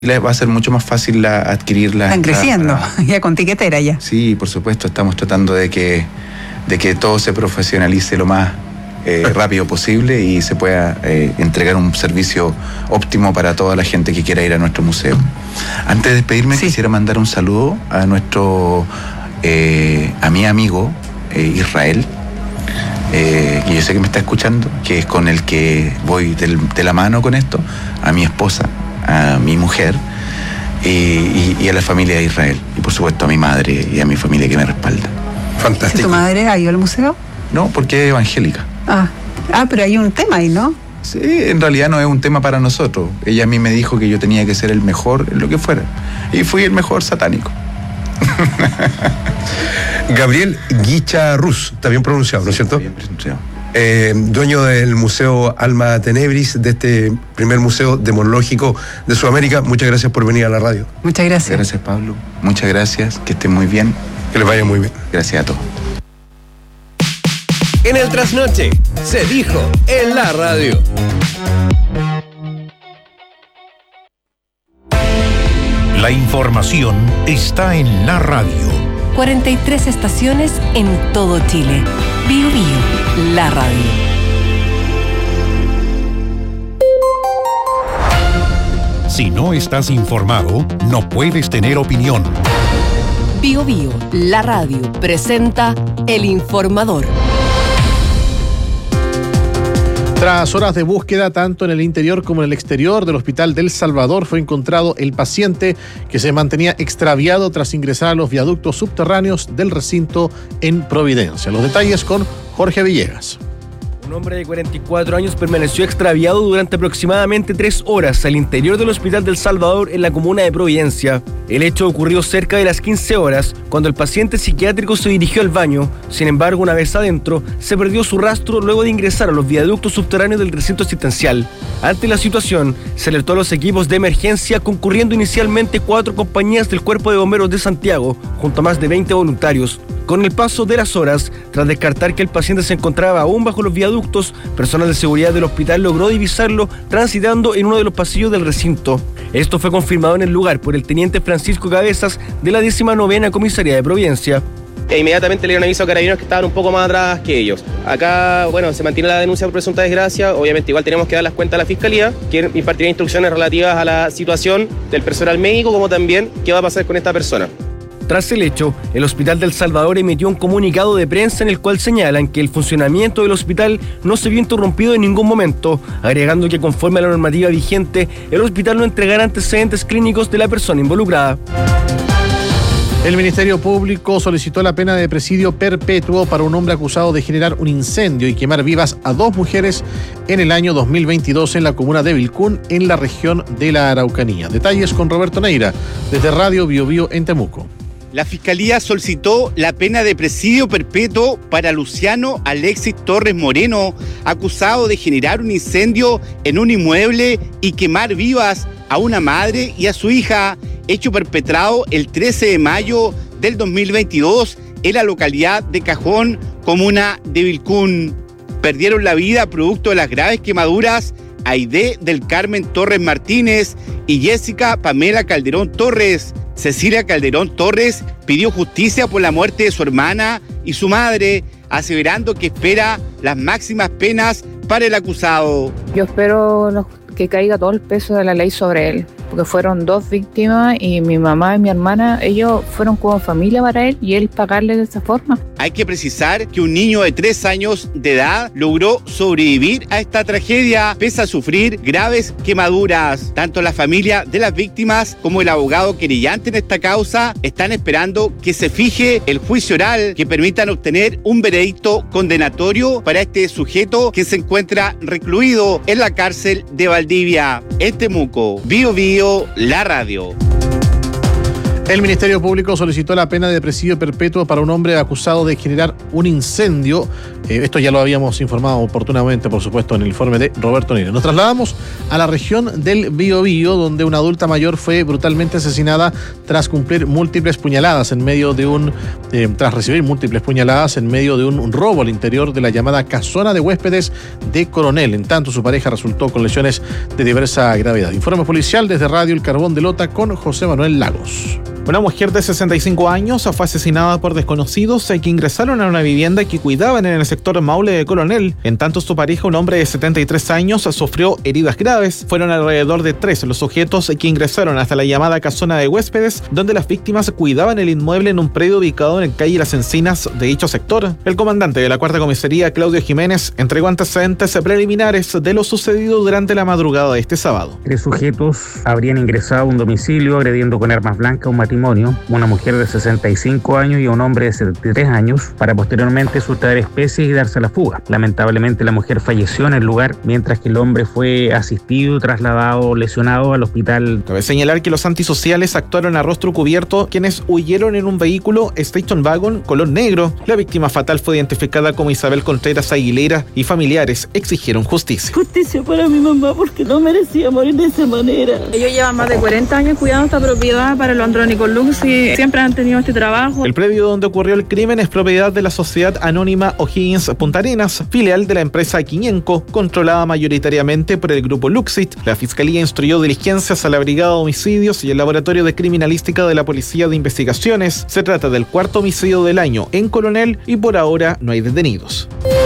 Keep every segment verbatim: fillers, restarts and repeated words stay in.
va a ser mucho más fácil la, adquirirla. Están creciendo, para... ya con tiquetera ya. Sí, por supuesto, estamos tratando de que, de que todo se profesionalice lo más eh, rápido posible y se pueda eh, entregar un servicio óptimo para toda la gente que quiera ir a nuestro museo. Antes de despedirme, sí. quisiera mandar un saludo a nuestro, eh, a mi amigo eh, Israel, eh, que yo sé que me está escuchando, que es con el que voy del, de la mano con esto, a mi esposa, a mi mujer y, y, y a la familia de Israel y por supuesto a mi madre y a mi familia que me respalda. Fantástico. ¿Tu madre ha ido al museo? No, porque es evangélica. Ah, ah, pero hay un tema ahí, ¿no? Sí, en realidad no es un tema para nosotros. Ella a mí me dijo que yo tenía que ser el mejor en lo que fuera y fui el mejor satánico. Gabriel Guicha Ruz, está bien pronunciado, ¿no es cierto? Bien pronunciado. Eh, dueño del Museo Alma Tenebris, de este primer museo demológico de Sudamérica. Muchas gracias por venir a la radio. Muchas gracias. Gracias, Pablo. Muchas gracias. Que estén muy bien. Que les vaya muy bien. Gracias a todos. En el trasnoche se dijo en la radio. La información está en la radio. cuarenta y tres estaciones en todo Chile. Bio Bio, la radio. Si no estás informado, no puedes tener opinión. Bio Bio, la radio, presenta El Informador. Tras horas de búsqueda, tanto en el interior como en el exterior del Hospital del Salvador, fue encontrado el paciente que se mantenía extraviado tras ingresar a los viaductos subterráneos del recinto en Providencia. Los detalles con Jorge Villegas. Un hombre de cuarenta y cuatro años permaneció extraviado durante aproximadamente tres horas al interior del Hospital del Salvador en la comuna de Providencia. El hecho ocurrió cerca de las quince horas, cuando el paciente psiquiátrico se dirigió al baño. Sin embargo, una vez adentro, se perdió su rastro luego de ingresar a los viaductos subterráneos del recinto asistencial. Ante la situación, se alertó a los equipos de emergencia, concurriendo inicialmente cuatro compañías del Cuerpo de Bomberos de Santiago, junto a más de veinte voluntarios. Con el paso de las horas, tras descartar que el paciente se encontraba aún bajo los viaductos, personal de seguridad del hospital logró divisarlo transitando en uno de los pasillos del recinto. Esto fue confirmado en el lugar por el teniente Francisco Cabezas de la décima novena Comisaría de Providencia. E inmediatamente le dieron aviso a carabineros que estaban un poco más atrás que ellos. Acá, bueno, se mantiene la denuncia por presunta desgracia. Obviamente igual tenemos que dar las cuentas a la Fiscalía, que impartirá instrucciones relativas a la situación del personal médico, como también qué va a pasar con esta persona. Tras el hecho, el Hospital del Salvador emitió un comunicado de prensa en el cual señalan que el funcionamiento del hospital no se vio interrumpido en ningún momento, agregando que conforme a la normativa vigente, el hospital no entregará antecedentes clínicos de la persona involucrada. El Ministerio Público solicitó la pena de presidio perpetuo para un hombre acusado de generar un incendio y quemar vivas a dos mujeres en el año dos mil veintidós en la comuna de Vilcún, en la región de la Araucanía. Detalles con Roberto Neira, desde Radio Bio Bio en Temuco. La Fiscalía solicitó la pena de presidio perpetuo para Luciano Alexis Torres Moreno, acusado de generar un incendio en un inmueble y quemar vivas a una madre y a su hija, hecho perpetrado el trece de mayo del dos mil veintidós en la localidad de Cajón, comuna de Vilcún. Perdieron la vida producto de las graves quemaduras Aide del Carmen Torres Martínez y Jessica Pamela Calderón Torres. Cecilia Calderón Torres pidió justicia por la muerte de su hermana y su madre, aseverando que espera las máximas penas para el acusado. Yo espero que caiga todo el peso de la ley sobre él, porque fueron dos víctimas y mi mamá y mi hermana, ellos fueron como familia para él y él pagarle de esa forma. Hay que precisar que un niño de tres años de edad logró sobrevivir a esta tragedia pese a sufrir graves quemaduras. Tanto la familia de las víctimas como el abogado querellante en esta causa están esperando que se fije el juicio oral que permitan obtener un veredicto condenatorio para este sujeto que se encuentra recluido en la cárcel de Valdivia. En Temuco, Bio Bio, la radio. El Ministerio Público solicitó la pena de presidio perpetuo para un hombre acusado de generar un incendio. Eh, esto ya lo habíamos informado oportunamente, por supuesto, en el informe de Roberto Niro. Nos trasladamos a la región del Biobío, donde una adulta mayor fue brutalmente asesinada tras cumplir múltiples puñaladas en medio de un, eh, tras recibir múltiples puñaladas en medio de un robo al interior de la llamada casona de huéspedes de Coronel. En tanto, su pareja resultó con lesiones de diversa gravedad. Informe policial desde Radio El Carbón de Lota con José Manuel Lagos. Una mujer de sesenta y cinco años fue asesinada por desconocidos que ingresaron a una vivienda que cuidaban en el sector Maule de Coronel. En tanto, su pareja, un hombre de setenta y tres años, sufrió heridas graves. Fueron alrededor de tres los sujetos que ingresaron hasta la llamada casona de huéspedes, donde las víctimas cuidaban el inmueble en un predio ubicado en calle Las Encinas de dicho sector. El comandante de la cuarta comisaría, Claudio Jiménez, entregó antecedentes preliminares de lo sucedido durante la madrugada de este sábado. Tres sujetos habrían ingresado a un domicilio agrediendo con armas blancas a un matrimonio, una mujer de sesenta y cinco años y a un hombre de setenta y tres años, para posteriormente sustraer especies y darse a la fuga. Lamentablemente, la mujer falleció en el lugar, mientras que el hombre fue asistido, trasladado, lesionado al hospital. Cabe señalar que los antisociales actuaron a rostro cubierto, quienes huyeron en un vehículo Station Wagon color negro. La víctima fatal fue identificada como Isabel Contreras Aguilera y familiares exigieron justicia. Justicia para mi mamá, porque no merecía morir de esa manera. Ellos llevan más de cuarenta años cuidando esta propiedad para los andrónicos Luxi, siempre han tenido este trabajo. El predio donde ocurrió el crimen es propiedad de la sociedad anónima O'Higgins Punta Arenas, filial de la empresa Quiñenco, controlada mayoritariamente por el grupo Luxit. La fiscalía instruyó diligencias a la Brigada de Homicidios y el Laboratorio de Criminalística de la Policía de Investigaciones. Se trata del cuarto homicidio del año en Coronel y por ahora no hay detenidos.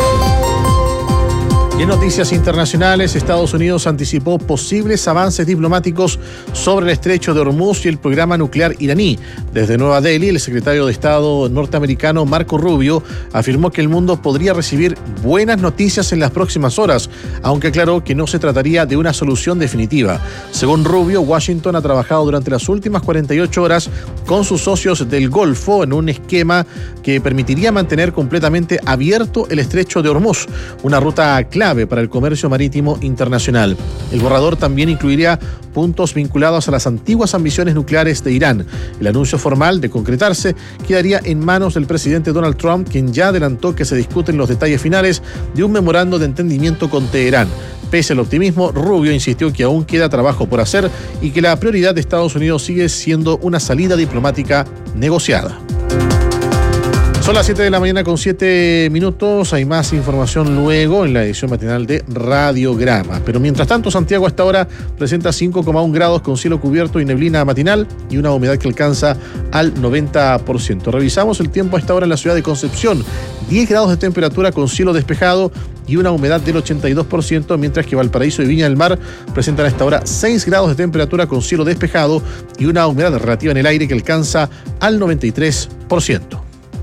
Y en noticias internacionales, Estados Unidos anticipó posibles avances diplomáticos sobre el estrecho de Hormuz y el programa nuclear iraní. Desde Nueva Delhi, el secretario de Estado norteamericano Marco Rubio afirmó que el mundo podría recibir buenas noticias en las próximas horas, aunque aclaró que no se trataría de una solución definitiva. Según Rubio, Washington ha trabajado durante las últimas cuarenta y ocho horas con sus socios del Golfo en un esquema que permitiría mantener completamente abierto el estrecho de Hormuz, una ruta clave para el comercio marítimo internacional. El borrador también incluiría puntos vinculados a las antiguas ambiciones nucleares de Irán. El anuncio formal, de concretarse, quedaría en manos del presidente Donald Trump, quien ya adelantó que se discuten los detalles finales de un memorando de entendimiento con Teherán. Pese al optimismo, Rubio insistió que aún queda trabajo por hacer y que la prioridad de Estados Unidos sigue siendo una salida diplomática negociada. Son las siete de la mañana con siete minutos. Hay más información luego en la edición matinal de Radiograma. Pero mientras tanto, Santiago a esta hora presenta cinco coma uno grados con cielo cubierto y neblina matinal y una humedad que alcanza al noventa por ciento. Revisamos el tiempo a esta hora en la ciudad de Concepción. diez grados de temperatura con cielo despejado y una humedad del ochenta y dos por ciento, mientras que Valparaíso y Viña del Mar presentan a esta hora seis grados de temperatura con cielo despejado y una humedad relativa en el aire que alcanza al noventa y tres por ciento.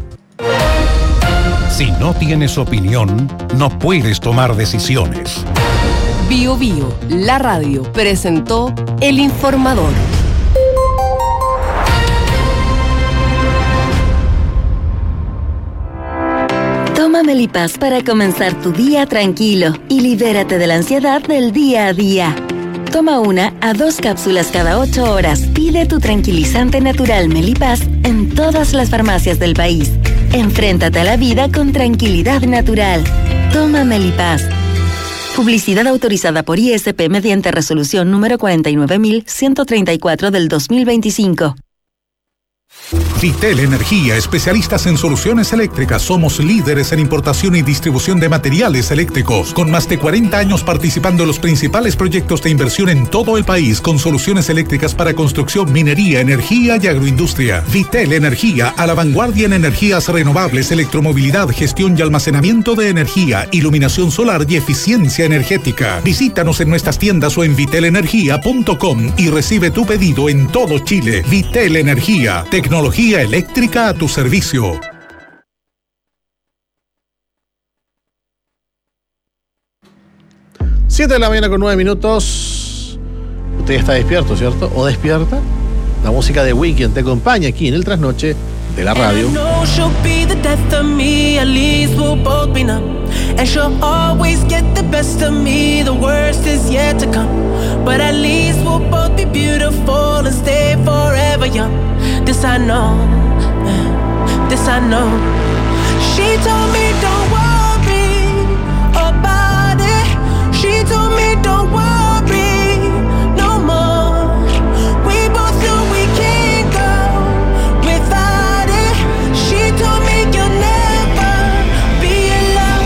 Si no tienes opinión, no puedes tomar decisiones. Bio Bio, la radio, presentó El Informador. Toma Melipaz para comenzar tu día tranquilo y libérate de la ansiedad del día a día. Toma una a dos cápsulas cada ocho horas. Pide tu tranquilizante natural Melipaz en todas las farmacias del país. Enfréntate a la vida con tranquilidad natural. Toma Melipaz. Publicidad autorizada por I S P mediante resolución número cuarenta y nueve mil ciento treinta y cuatro del dos mil veinticinco. Vitel Energía, especialistas en soluciones eléctricas. Somos líderes en importación y distribución de materiales eléctricos, con más de cuarenta años participando en los principales proyectos de inversión en todo el país, con soluciones eléctricas para construcción, minería, energía y agroindustria. Vitel Energía, a la vanguardia en energías renovables, electromovilidad, gestión y almacenamiento de energía, iluminación solar y eficiencia energética. Visítanos en nuestras tiendas o en vitel energía punto com y recibe tu pedido en todo Chile. Vitel Energía, tecnología eléctrica a tu servicio. siete de la mañana con nueve minutos. Usted está despierto, ¿cierto? ¿O despierta? La música de Weekend te acompaña aquí en el Trasnoche de la radio. And she'll always get the best of me. The worst is yet to come, but at least we'll both be beautiful and stay forever young. This This I know, this I know. She told me don't worry about it. She told me don't worry no more. We both know we can't go without it. She told me you'll never be alone.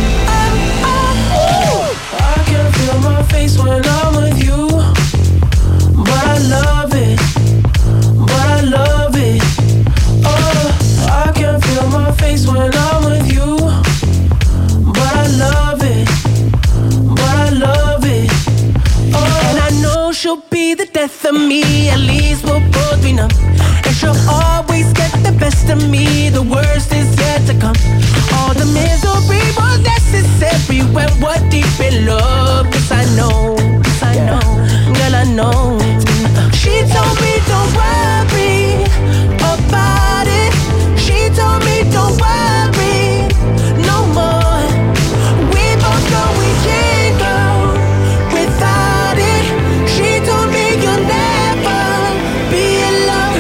I can feel my face when I'm with you, but I love it, but I love it. Oh, I can feel my face when I'm with you, but I love it, but I love it. Oh, and I know she'll be the death of me. At least we'll both be numb, and she'll always get the best of me. The worst is yet to come. All the misery was necessary when we're deep in love. 'Cause I know, 'cause I know, girl, I know. She told me don't worry about it. She told me don't worry no more. We both know we can't go without it. She told me you'll never be alone.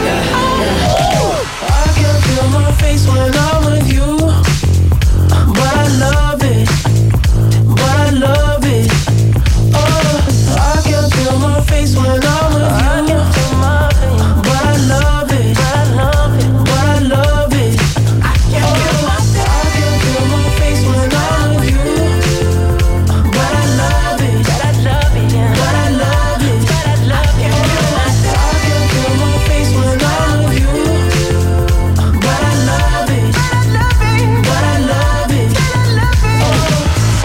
I can feel my face when I'm with you, but I love it, but I love it. Oh, I can feel my face when I'm with you, but I love it, but I love it, but I love it. I can feel my I can feel my face when I'm with you, but I love it, but I love it, but I love it, but I love it. I can feel my face when I'm with you, but I love it, but I love it, but I love it, but I love it.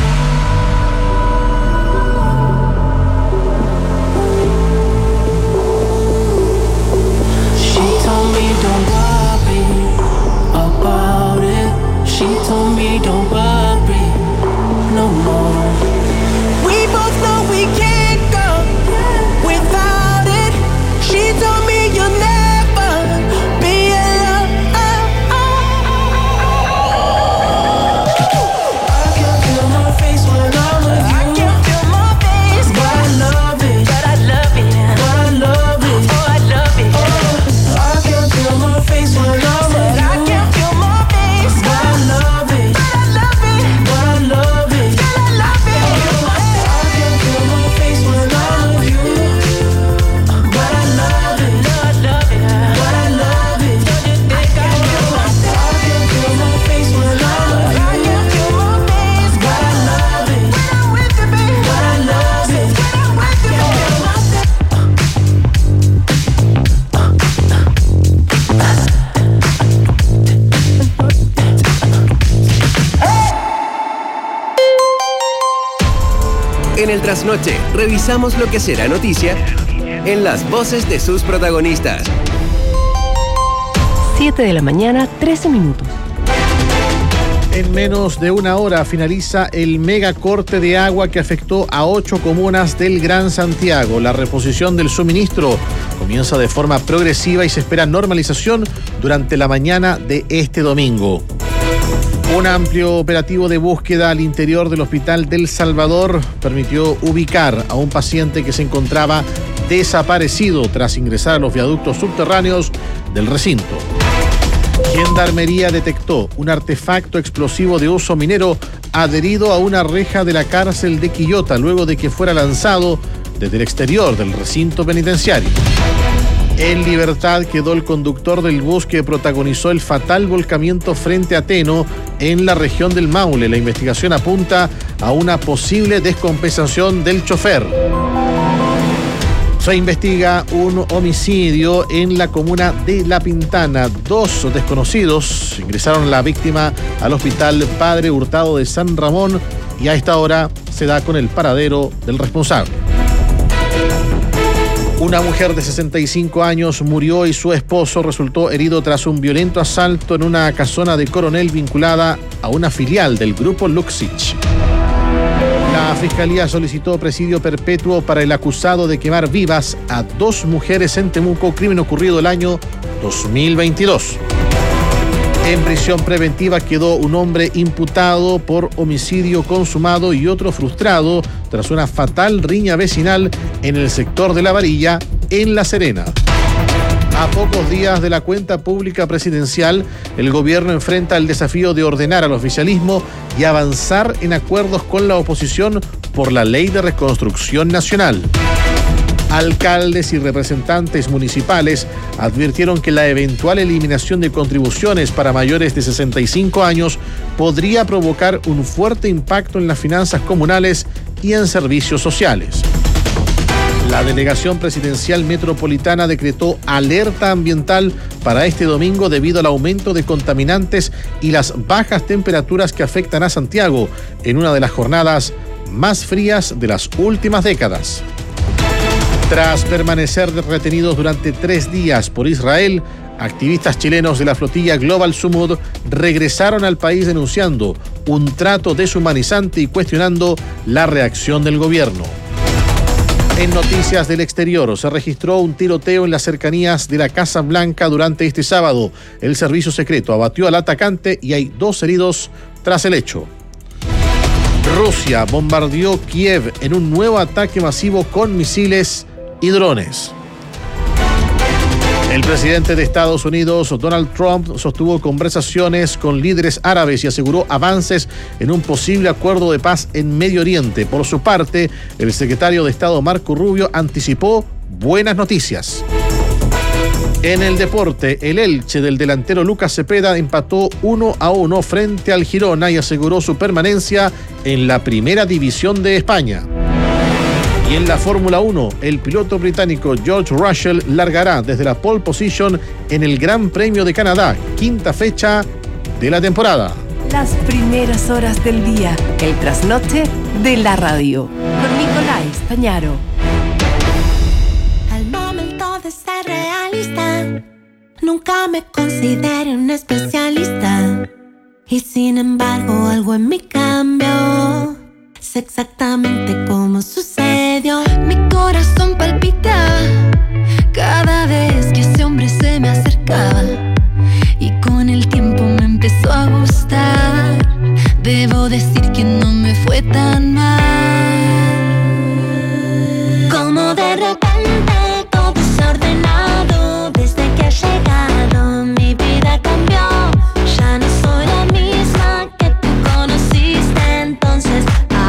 She told me don't worry about it. She told me don't worry no more. We both know we can't go without it. She told me you'll never be alone. I can feel my face when I'm with you. I can feel my face, but I love it, but I love it, but I love it. Oh, I love it. Oh, I can feel my face when I'm with you. I can feel my face, but I love it, but I love it, but I love it, but I love it. I can feel my face when I'm with you, but I love it, but I love it, but I love it. I can feel my I can feel my face when I'm with you. I can feel my face, but I love it when I'm with you, baby. But I love it when I'm with you, baby. En el trasnoche, revisamos lo que será noticia en las voces de sus protagonistas. siete de la mañana, trece minutos. En menos de una hora finaliza el mega corte de agua que afectó a ocho comunas del Gran Santiago. La reposición del suministro comienza de forma progresiva y se espera normalización durante la mañana de este domingo. Un amplio operativo de búsqueda al interior del Hospital del Salvador permitió ubicar a un paciente que se encontraba desaparecido tras ingresar a los viaductos subterráneos del recinto. Gendarmería detectó un artefacto explosivo de uso minero adherido a una reja de la cárcel de Quillota luego de que fuera lanzado desde el exterior del recinto penitenciario. En libertad quedó el conductor del bus que protagonizó el fatal volcamiento frente a Teno en la región del Maule. La investigación apunta a una posible descompensación del chofer. Se investiga un homicidio en la comuna de La Pintana. Dos desconocidos ingresaron a la víctima al hospital Padre Hurtado de San Ramón y a esta hora se da con el paradero del responsable. Una mujer de sesenta y cinco años murió y su esposo resultó herido tras un violento asalto en una casona de Coronel vinculada a una filial del grupo Luxich. La Fiscalía solicitó presidio perpetuo para el acusado de quemar vivas a dos mujeres en Temuco, crimen ocurrido el año dos mil veintidós. En prisión preventiva quedó un hombre imputado por homicidio consumado y otro frustrado tras una fatal riña vecinal en el sector de La Varilla, en La Serena. A pocos días de la cuenta pública presidencial, el gobierno enfrenta el desafío de ordenar al oficialismo y avanzar en acuerdos con la oposición por la Ley de Reconstrucción Nacional. Alcaldes y representantes municipales advirtieron que la eventual eliminación de contribuciones para mayores de sesenta y cinco años podría provocar un fuerte impacto en las finanzas comunales y en servicios sociales. La delegación presidencial metropolitana decretó alerta ambiental para este domingo debido al aumento de contaminantes y las bajas temperaturas que afectan a Santiago en una de las jornadas más frías de las últimas décadas. Tras permanecer retenidos durante tres días por Israel, activistas chilenos de la flotilla Global Sumud regresaron al país denunciando un trato deshumanizante y cuestionando la reacción del gobierno. En noticias del exterior, se registró un tiroteo en las cercanías de la Casa Blanca durante este sábado. El servicio secreto abatió al atacante y hay dos heridos tras el hecho. Rusia bombardeó Kiev en un nuevo ataque masivo con misiles y drones. El presidente de Estados Unidos, Donald Trump, sostuvo conversaciones con líderes árabes y aseguró avances en un posible acuerdo de paz en Medio Oriente. Por su parte, el secretario de Estado, Marco Rubio, anticipó buenas noticias. En el deporte, el Elche del delantero Lucas Cepeda empató uno a uno frente al Girona y aseguró su permanencia en la primera división de España. Y en la Fórmula uno, el piloto británico George Russell largará desde la pole position en el Gran Premio de Canadá, quinta fecha de la temporada. Las primeras horas del día, el trasnoche de la radio. Con Nicolás Pañaro. Al momento de ser realista, nunca me consideré un especialista. Y sin embargo algo en mí cambió. Sé exactamente cómo sucedió. Mi corazón palpita cada vez que ese hombre se me acercaba. Y con el tiempo me empezó a gustar. Debo decir que no me fue tan mal. Como de repente todo se ha ordenado. Desde que ha llegado mi vida cambió. Ya no soy la misma que tú conociste entonces.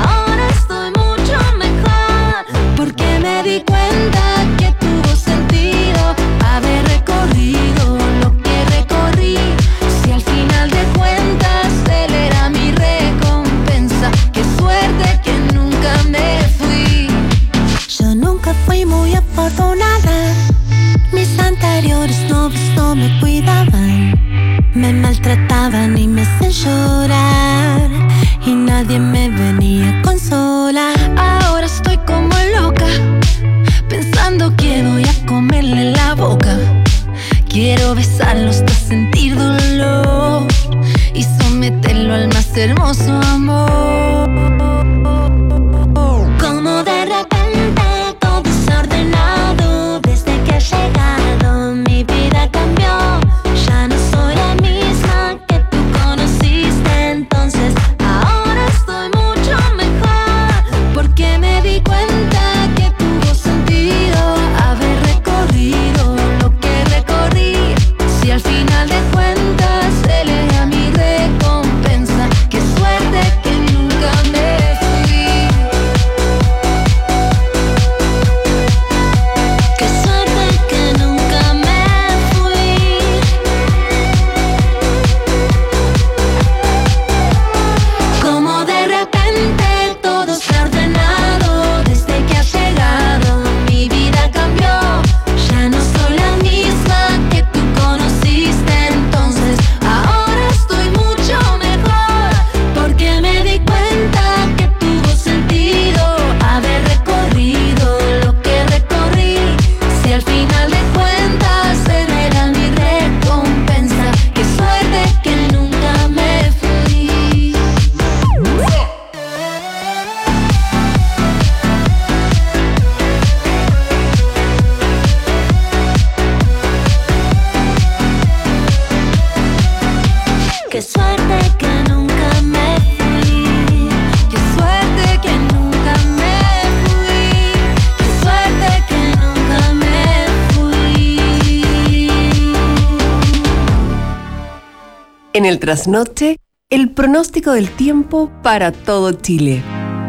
Porque me di cuenta que tuvo sentido haber recorrido lo que recorrí. Si al final de cuentas él era mi recompensa, qué suerte que nunca me fui. Yo nunca fui muy afortunada. Mis anteriores novios no me cuidaban, me maltrataban y me hacían llorar. Y nadie me venía a consolar. Ahora estoy como loca, pensando que voy a comerle la boca. Quiero besarlo hasta sentir dolor y someterlo al más hermoso amor. Como de repente todo se ha ordenado. Desde que ha llegado mi vida cambió. Ya no soy la misma que tú conociste entonces. Ahora estoy mucho mejor porque me di cuenta que tuvo sentido haber recorrido lo que recorrí. Si al final de cuentas él era mi recompensa, qué suerte que nunca me En el trasnoche, el pronóstico del tiempo para todo Chile.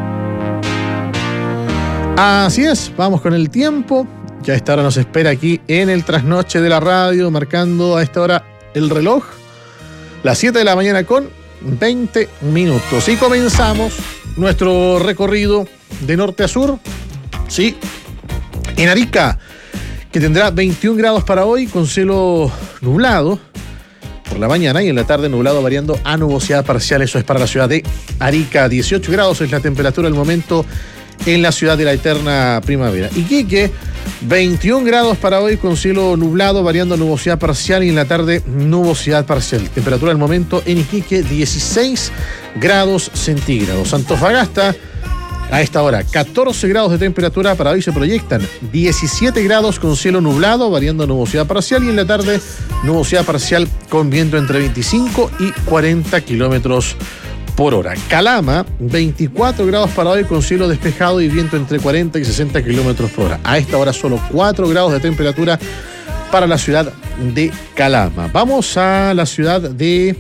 Así es, vamos con el tiempo. Ya a esta hora nos espera aquí en el trasnoche de la radio, marcando a esta hora el reloj. Las siete de la mañana con veinte minutos. Y comenzamos nuestro recorrido de norte a sur. Sí, en Arica, que tendrá veintiún grados para hoy con cielo nublado por la mañana y en la tarde nublado variando a nubosidad parcial. Eso es para la ciudad de Arica. dieciocho grados es la temperatura del momento en la ciudad de la eterna primavera. Iquique, veintiún grados para hoy con cielo nublado variando a nubosidad parcial y en la tarde nubosidad parcial. Temperatura del momento en Iquique, dieciséis grados centígrados. Antofagasta, a esta hora, catorce grados de temperatura, para hoy se proyectan diecisiete grados con cielo nublado, variando a nubosidad parcial, y en la tarde nubosidad parcial con viento entre veinticinco y cuarenta kilómetros por hora. Calama, veinticuatro grados para hoy con cielo despejado y viento entre cuarenta y sesenta kilómetros por hora. A esta hora solo cuatro grados de temperatura para la ciudad de Calama. Vamos a la ciudad de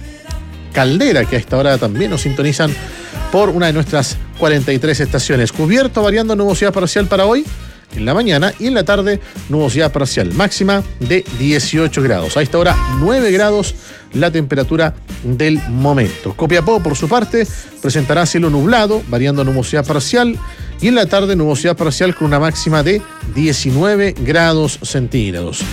Caldera, que a esta hora también nos sintonizan por una de nuestras cuarenta y tres estaciones. Cubierto variando nubosidad parcial para hoy en la mañana y en la tarde nubosidad parcial. Máxima de dieciocho grados. A esta hora nueve grados la temperatura del momento. Copiapó, por su parte, presentará cielo nublado variando nubosidad parcial y en la tarde nubosidad parcial con una máxima de diecinueve grados centígrados.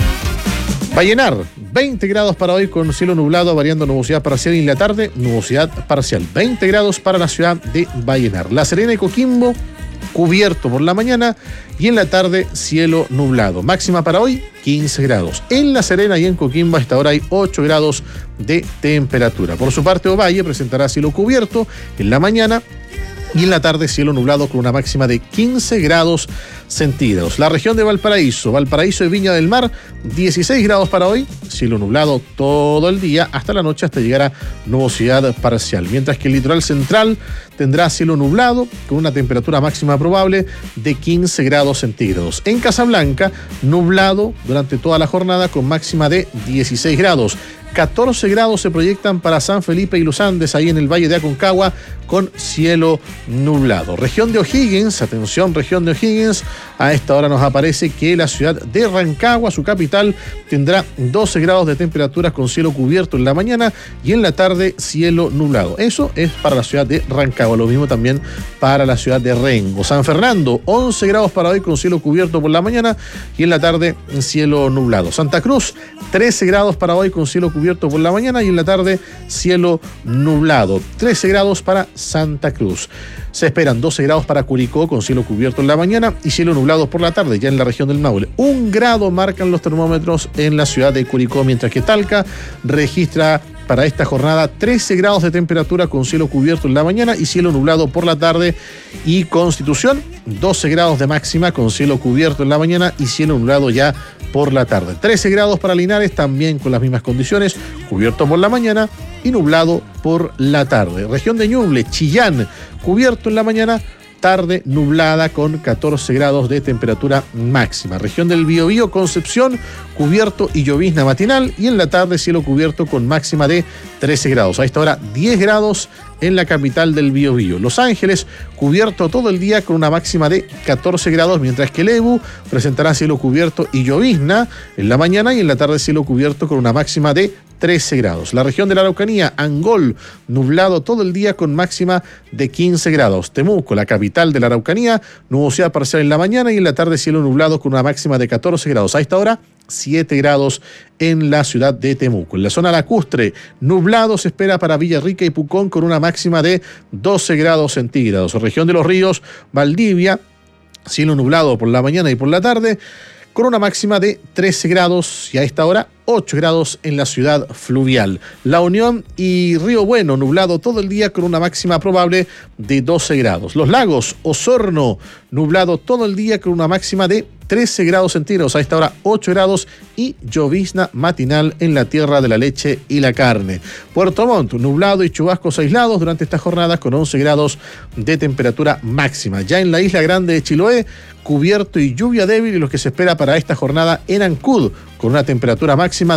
Vallenar, veinte grados para hoy con cielo nublado variando nubosidad parcial y en la tarde nubosidad parcial. veinte grados para la ciudad de Vallenar. La Serena y Coquimbo, cubierto por la mañana y en la tarde cielo nublado. Máxima para hoy, quince grados. En La Serena y en Coquimbo a esta hora hay ocho grados de temperatura. Por su parte, Ovalle presentará cielo cubierto en la mañana y en la tarde cielo nublado con una máxima de quince grados centígrados. La región de Valparaíso, Valparaíso y Viña del Mar, dieciséis grados para hoy, cielo nublado todo el día hasta la noche hasta llegar a nubosidad parcial. Mientras que el litoral central tendrá cielo nublado con una temperatura máxima probable de quince grados centígrados. En Casablanca, nublado durante toda la jornada con máxima de dieciséis grados. catorce grados se proyectan para San Felipe y Los Andes, ahí en el Valle de Aconcagua, con cielo nublado. Región de O'Higgins, atención, región de O'Higgins, a esta hora nos aparece que la ciudad de Rancagua, su capital, tendrá doce grados de temperatura con cielo cubierto en la mañana y en la tarde cielo nublado. Eso es para la ciudad de Rancagua, lo mismo también para la ciudad de Rengo. San Fernando, once grados para hoy con cielo cubierto por la mañana y en la tarde cielo nublado. Santa Cruz, trece grados para hoy con cielo cubierto por la mañana y en la tarde cielo nublado. trece grados para Santa Cruz. Se esperan doce grados para Curicó con cielo cubierto en la mañana y cielo nublado por la tarde, ya en la región del Maule. Un grado marcan los termómetros en la ciudad de Curicó, mientras que Talca registra para esta jornada trece grados de temperatura con cielo cubierto en la mañana y cielo nublado por la tarde. Y Constitución, doce grados de máxima con cielo cubierto en la mañana y cielo nublado ya por la tarde. trece grados para Linares, también con las mismas condiciones, cubierto por la mañana y nublado por la tarde. Región de Ñuble, Chillán, cubierto en la mañana, tarde nublada con catorce grados de temperatura máxima. Región del Biobío, Concepción, cubierto y llovizna matinal y en la tarde cielo cubierto con máxima de trece grados. A esta hora diez grados en la capital del Biobío. Los Ángeles, cubierto todo el día con una máxima de catorce grados, mientras que Lebu presentará cielo cubierto y llovizna en la mañana y en la tarde cielo cubierto con una máxima de trece grados. La región de la Araucanía, Angol, nublado todo el día con máxima de quince grados. Temuco, la capital de la Araucanía, nubosidad parcial en la mañana y en la tarde cielo nublado con una máxima de catorce grados. A esta hora, siete grados en la ciudad de Temuco. En la zona lacustre, nublado se espera para Villarrica y Pucón con una máxima de doce grados centígrados. Región de los Ríos, Valdivia, cielo nublado por la mañana y por la tarde, con una máxima de trece grados y a esta hora ocho grados en la ciudad fluvial. La Unión y Río Bueno, nublado todo el día con una máxima probable de doce grados. Los Lagos, Osorno, nublado todo el día con una máxima de trece grados centígrados. A esta hora ocho grados y llovizna matinal en la tierra de la leche y la carne. Puerto Montt, nublado y chubascos aislados durante esta jornada con once grados de temperatura máxima. Ya en la isla grande de Chiloé, cubierto y lluvia débil y lo que se espera para esta jornada en Ancud, con una temperatura máxima de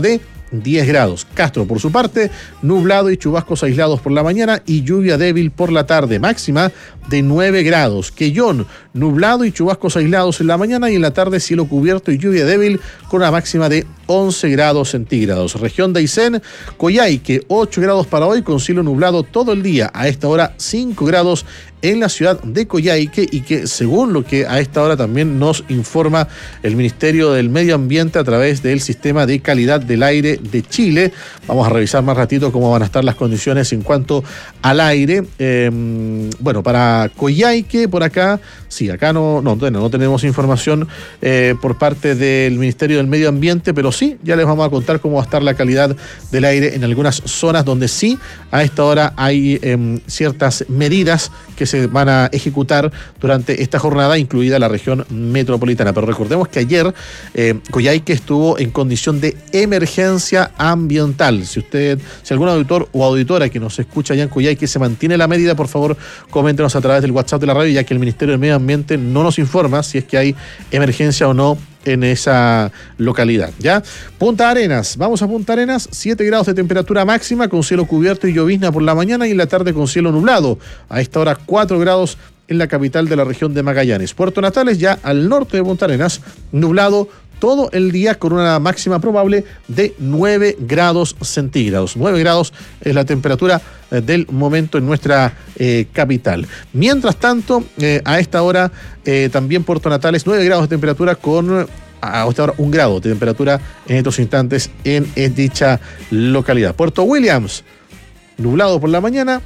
diez grados. Castro, por su parte, nublado y chubascos aislados por la mañana y lluvia débil por la tarde, máxima de nueve grados. Quellón, nublado y chubascos aislados en la mañana y en la tarde cielo cubierto y lluvia débil con una máxima de once grados centígrados. Región de Aysén, Coyhaique, ocho grados para hoy con cielo nublado todo el día. A esta hora cinco grados en la ciudad de Coyhaique y que según lo que a esta hora también nos informa el Ministerio del Medio Ambiente a través del Sistema de Calidad del Aire de Chile. Vamos a revisar más ratito cómo van a estar las condiciones en cuanto al aire. Eh, bueno, para Coyhaique, por acá, sí, acá no, no, bueno, no tenemos información eh, por parte del Ministerio del Medio Ambiente, pero sí, ya les vamos a contar cómo va a estar la calidad del aire en algunas zonas donde sí, a esta hora hay eh, ciertas medidas que se van a ejecutar durante esta jornada, incluida la región metropolitana. Pero recordemos que ayer eh, Coyhaique estuvo en condición de emergencia ambiental. Si usted, si algún auditor o auditora que nos escucha allá en Coyhaique se mantiene la medida, por favor, coméntenos a través del WhatsApp de la radio, ya que el Ministerio del Medio Ambiente no nos informa si es que hay emergencia o no en esa localidad, ¿ya? Punta Arenas, vamos a Punta Arenas, siete grados de temperatura máxima con cielo cubierto y llovizna por la mañana y en la tarde con cielo nublado. A esta hora cuatro grados en la capital de la región de Magallanes. Puerto Natales, ya al norte de Punta Arenas, nublado todo el día con una máxima probable de nueve grados centígrados. nueve grados es la temperatura eh, del momento en nuestra eh, capital. Mientras tanto, eh, a esta hora eh, también Puerto Natales, nueve grados de temperatura con a esta hora un grado de temperatura en estos instantes en, en dicha localidad. Puerto Williams, nublado por la mañana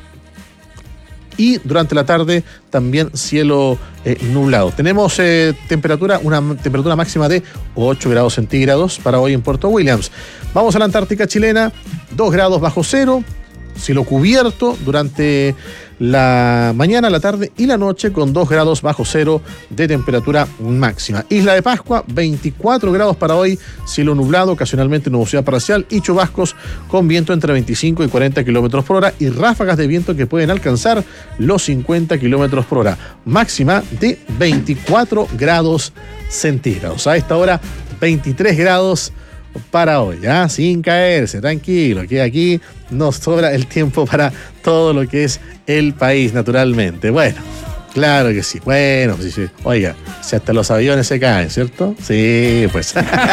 y durante la tarde también cielo eh, nublado. Tenemos eh, temperatura, una temperatura máxima de ocho grados centígrados para hoy en Puerto Williams. Vamos a la Antártica chilena, dos grados bajo cero, cielo cubierto durante la mañana, la tarde y la noche con dos grados bajo cero de temperatura máxima. Isla de Pascua, veinticuatro grados para hoy, cielo nublado, ocasionalmente nubosidad parcial y chubascos con viento entre veinticinco y cuarenta kilómetros por hora y ráfagas de viento que pueden alcanzar los cincuenta kilómetros por hora. Máxima de veinticuatro grados centígrados. A esta hora, veintitrés grados para hoy, ¿ya? Sin caerse, tranquilo, que aquí nos sobra el tiempo para todo lo que es el país, naturalmente. Bueno, claro que sí. Bueno, sí, sí. Oiga, si hasta los aviones se caen, ¿cierto? Sí, pues.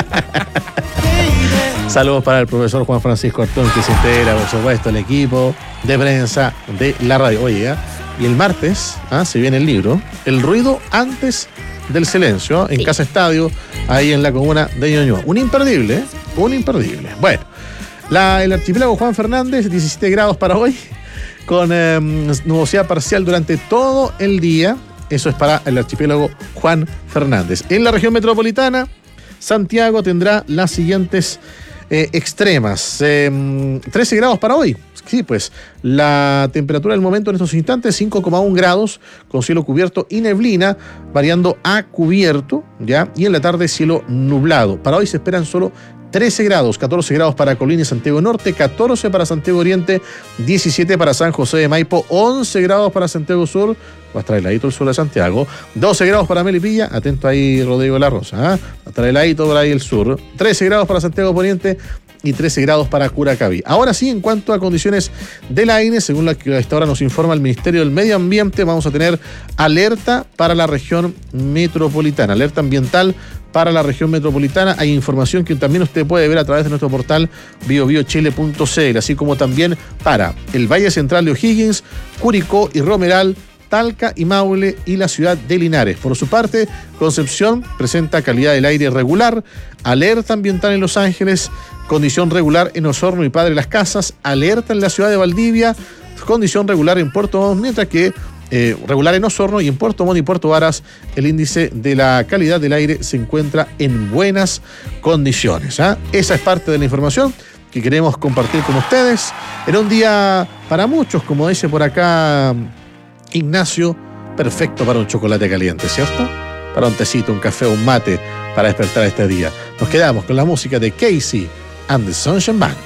Saludos para el profesor Juan Francisco Artón, que se integra, por supuesto, el equipo de prensa de la radio. Oye, ¿ya? Y el martes, ¿ah? Se viene el libro, El ruido antes del silencio, en sí. Casa Estadio, ahí en la comuna de Ñuñoa. Un imperdible, ¿eh? Un imperdible. Bueno, la, el archipiélago Juan Fernández, diecisiete grados para hoy, con eh, nubosidad parcial durante todo el día. Eso es para el archipiélago Juan Fernández. En la región metropolitana, Santiago tendrá las siguientes eh, extremas. Eh, trece grados para hoy. Sí, pues la temperatura del momento en estos instantes, cinco coma uno grados, con cielo cubierto y neblina, variando a cubierto, ¿ya? Y en la tarde cielo nublado. Para hoy se esperan solo trece grados, catorce grados para Colina y Santiago Norte, catorce para Santiago Oriente, diecisiete para San José de Maipo, once grados para Santiago Sur, va a estar heladito el sur de Santiago, doce grados para Melipilla, atento ahí Rodrigo de la Rosa, ¿eh? Va a estar heladito por ahí el sur, trece grados para Santiago Poniente y trece grados para Curacaví. Ahora sí, en cuanto a condiciones del aire, según la que a esta hora nos informa el Ministerio del Medio Ambiente, vamos a tener alerta para la región metropolitana, alerta ambiental para la región metropolitana. Hay información que también usted puede ver a través de nuestro portal bio bio chile punto c l, así como también para el Valle Central de O'Higgins, Curicó y Romeral, Talca y Maule y la ciudad de Linares. Por su parte, Concepción presenta calidad del aire regular, alerta ambiental en Los Ángeles, condición regular en Osorno y Padre Las Casas, alerta en la ciudad de Valdivia, condición regular en Puerto Montt, mientras que eh, regular en Osorno y en Puerto Montt y Puerto Varas el índice de la calidad del aire se encuentra en buenas condiciones. ¿eh? Esa es parte de la información que queremos compartir con ustedes en un día para muchos, como dice por acá Ignacio, perfecto para un chocolate caliente, ¿cierto? Para un tecito, un café, un mate, para despertar este día. Nos quedamos con la música de Casey and the Sunshine Band.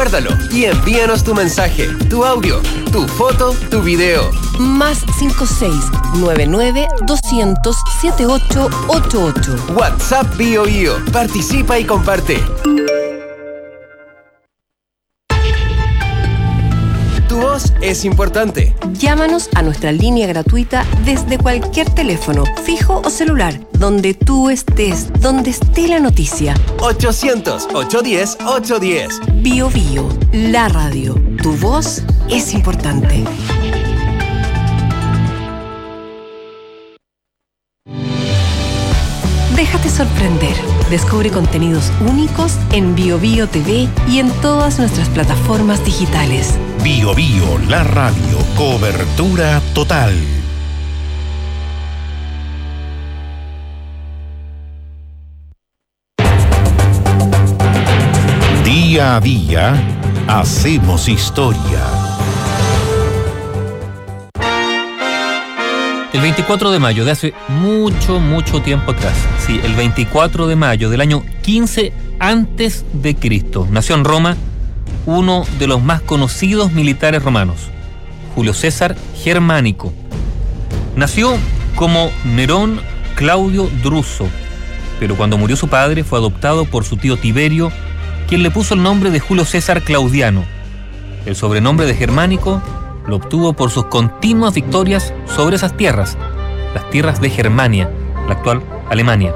Guárdalo y envíanos tu mensaje, tu audio, tu foto, tu video. Más cinco seis nueve nueve doscientos setenta y ocho ochenta y ocho. WhatsApp Bio Bio. Participa y comparte. Tu voz es importante. Llámanos a nuestra línea gratuita desde cualquier teléfono, fijo o celular, donde tú estés, donde esté la noticia. ochocientos, ochocientos diez, ochocientos diez. Bio Bio, la radio. Tu voz es importante. Déjate sorprender. Descubre contenidos únicos en Bio Bio T V y en todas nuestras plataformas digitales. Bio Bio, la radio. Cobertura total. Día a día, hacemos historia. El veinticuatro de mayo de hace mucho, mucho tiempo atrás, sí, el veinticuatro de mayo del año quince antes de Cristo, nació en Roma uno de los más conocidos militares romanos, Julio César Germánico. Nació como Nerón Claudio Druso, pero cuando murió su padre fue adoptado por su tío Tiberio, quien le puso el nombre de Julio César Claudiano. El sobrenombre de Germánico lo obtuvo por sus continuas victorias sobre esas tierras, las tierras de Germania, la actual Alemania.